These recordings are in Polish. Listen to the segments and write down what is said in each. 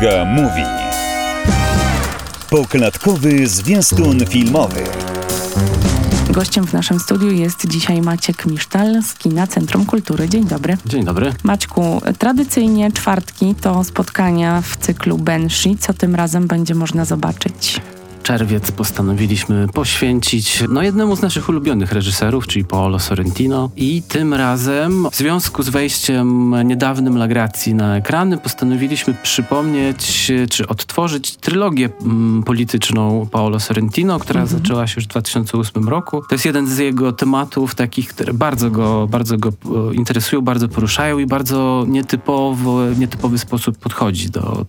Iga Mówi. Poklatkowy zwiastun filmowy. Gościem w naszym studiu jest dzisiaj Maciek Misztal z kina Centrum Kultury. Dzień dobry. Dzień dobry. Maćku, tradycyjnie czwartki to spotkania w cyklu Banshee. Co tym razem będzie można zobaczyć? Czerwiec postanowiliśmy poświęcić jednemu z naszych ulubionych reżyserów, czyli Paolo Sorrentino. I tym razem w związku z wejściem niedawnym La Grazii na ekrany postanowiliśmy przypomnieć, czy odtworzyć trylogię polityczną Paolo Sorrentino, która zaczęła się już w 2008 roku. To jest jeden z jego tematów takich, które bardzo go interesują, bardzo poruszają i bardzo nietypowy sposób podchodzi do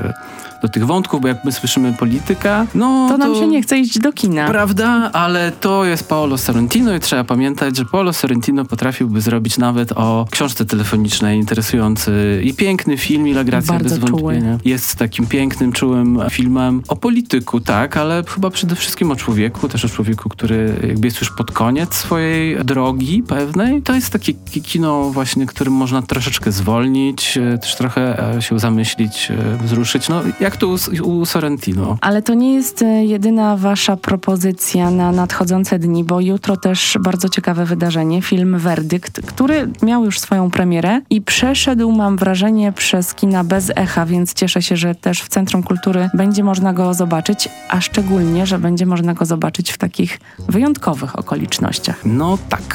tych wątków, bo jak my słyszymy polityka, to nam się nie chce iść do kina. Prawda, ale to jest Paolo Sorrentino i trzeba pamiętać, że Paolo Sorrentino potrafiłby zrobić nawet o książce telefonicznej interesujący i piękny film, i La Grazia bez wątpienia. Jest takim pięknym, czułym filmem o polityku, tak, ale chyba przede wszystkim o człowieku, też o człowieku, który jakby jest już pod koniec swojej drogi pewnej. To jest takie kino właśnie, którym można troszeczkę zwolnić, też trochę się zamyślić, wzruszyć. Jak to u Sorrentino. Ale to nie jest jedyna wasza propozycja na nadchodzące dni, bo jutro też bardzo ciekawe wydarzenie, film Werdykt, który miał już swoją premierę i przeszedł, mam wrażenie, przez kina bez echa, więc cieszę się, że też w Centrum Kultury będzie można go zobaczyć, a szczególnie, że będzie można go zobaczyć w takich wyjątkowych okolicznościach. No tak,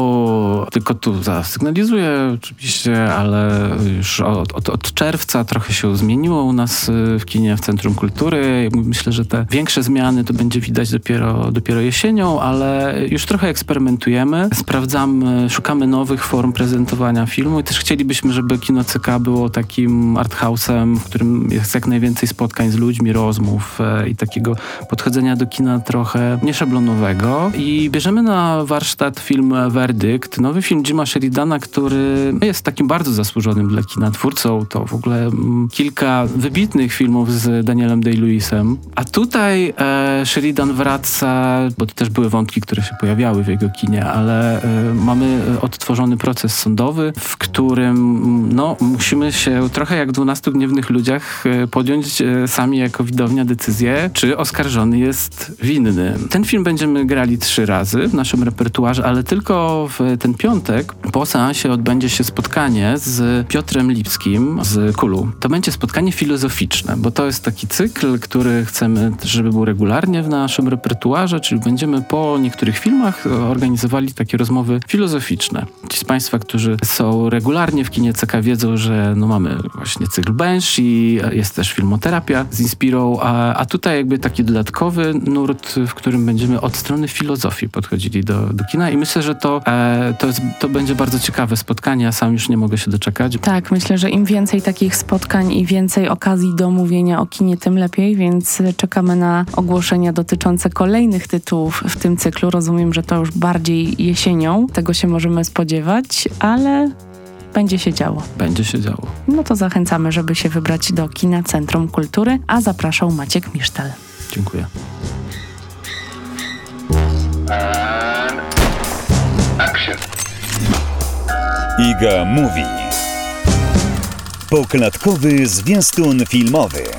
bo tylko tu zasygnalizuję oczywiście, ale już od czerwca trochę się zmieniło u nas w kinie w Centrum Kultury. Myślę, że te większe zmiany to będzie widać dopiero jesienią, ale już trochę eksperymentujemy, sprawdzamy, szukamy nowych form prezentowania filmu i też chcielibyśmy, żeby kino CK było takim arthouse'em, w którym jest jak najwięcej spotkań z ludźmi, rozmów i takiego podchodzenia do kina trochę nieszablonowego. I bierzemy na warsztat film Werdykt, nowy film Jima Sheridana, który jest takim bardzo zasłużonym dla kina twórcą. To w ogóle kilka wybitnych filmów z Danielem Day-Lewisem. A tutaj Sheridan wraca, bo to też były wątki, które się pojawiały w jego kinie, ale mamy odtworzony proces sądowy, w którym musimy się trochę jak w 12 gniewnych ludziach podjąć sami jako widownia decyzję, czy oskarżony jest winny. Ten film będziemy grali 3 razy w naszym repertuarze, ale tylko w ten piątek po seansie odbędzie się spotkanie z Piotrem Lipskim z KUL-u. To będzie spotkanie filozoficzne, bo to jest taki cykl, który chcemy, żeby był regularnie w naszym repertuarze, czyli będziemy po niektórych filmach organizowali takie rozmowy filozoficzne. Ci z Państwa, którzy są regularnie w kinie CK, wiedzą, że mamy właśnie cykl Banshee, jest też filmoterapia z Inspirą, a tutaj jakby taki dodatkowy nurt, w którym będziemy od strony filozofii podchodzili do kina i myślę, że to będzie bardzo ciekawe spotkanie, ja sam już nie mogę się doczekać. Tak, myślę, że im więcej takich spotkań i więcej okazji do mówienia o kinie, tym lepiej, więc czekamy na ogłoszenia dotyczące kolejnych tytułów w tym cyklu. Rozumiem, że to już bardziej jesienią. Tego się możemy spodziewać, ale będzie się działo. Będzie się działo. No to zachęcamy, żeby się wybrać do kina Centrum Kultury, a zapraszał Maciek Misztal. Dziękuję. Action. Iga Mówi. Poklatkowy zwiastun filmowy.